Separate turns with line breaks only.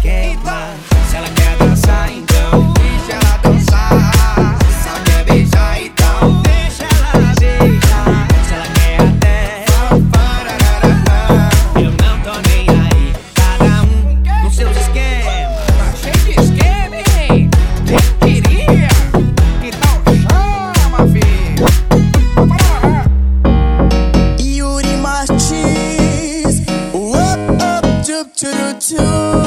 esquema. Se ela quer dançar, então deixa ela dançar. Se ela quer beijar, então deixa ela beijar. Se ela quer até eu não tô nem aí. Cada um com seus esquemas. Tá cheio de esquema, hein? Quem queria? Então chama, filho.
Yuri Martins, up, up, tup, tup, tup.